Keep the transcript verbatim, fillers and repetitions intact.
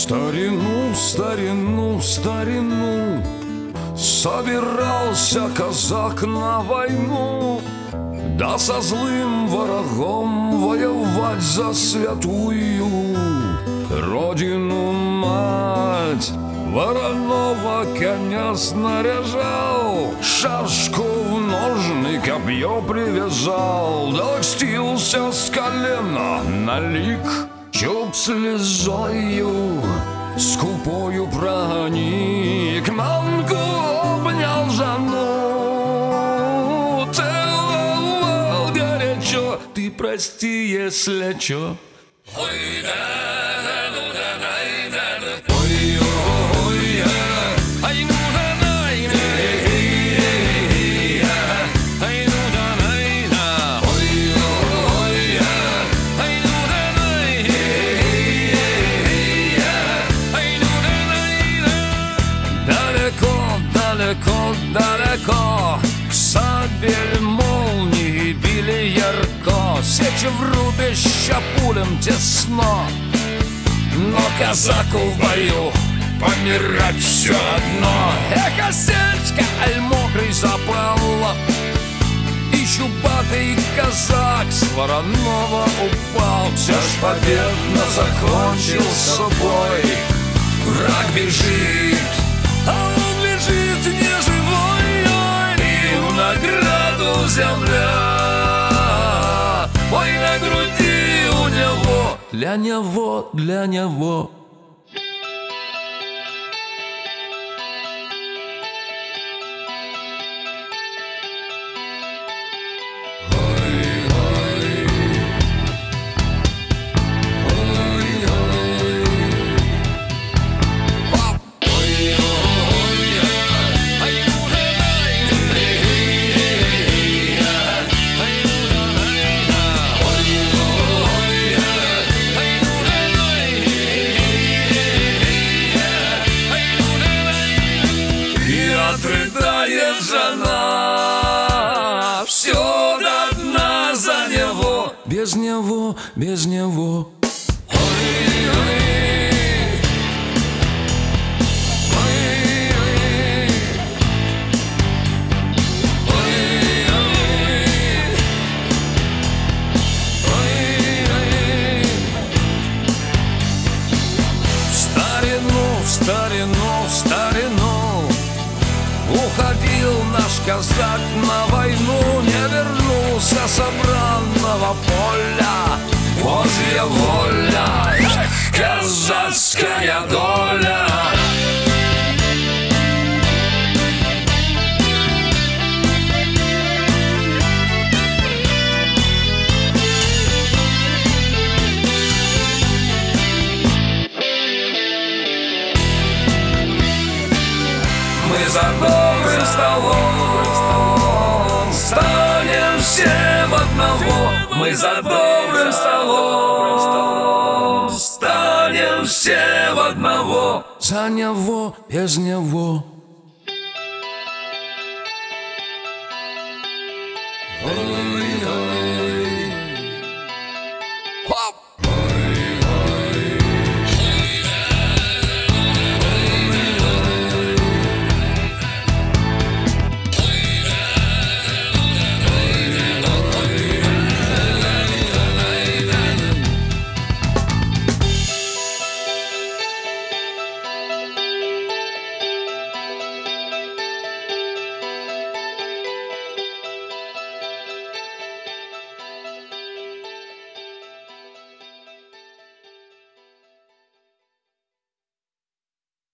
старину, старину, старину собирался казак на войну, да со злым врагом воевать за святую родину мать. Вороного коня снаряжал, шашку в ножны копье привязал, да льстился с колена на лик, чуб слезою скупою проник, манку обнял жену, целовал горячо, ты прости, если чё. Ой, да. Далеко, далеко сабель молнии били ярко, сечи в рубище пулем тесно, но казаку в бою помирать все одно. Эх, осечка, аль мокрый запал, и чубатый казак с Воронова упал. Все ж победно закончился бой, враг бежит, а он лежит неживой, и в награду земля, ой, на груди у него, для него, для него. Отрыдает жена, все до дна за него, без него, без него. Старину, старину, старину уходил наш казак на войну, не вернулся с обранного поля. Божья воля, эх, казацкая доля. Мы за добрым столом станем всем одного. Мы за добрым столом станем всем одного. За него, без него.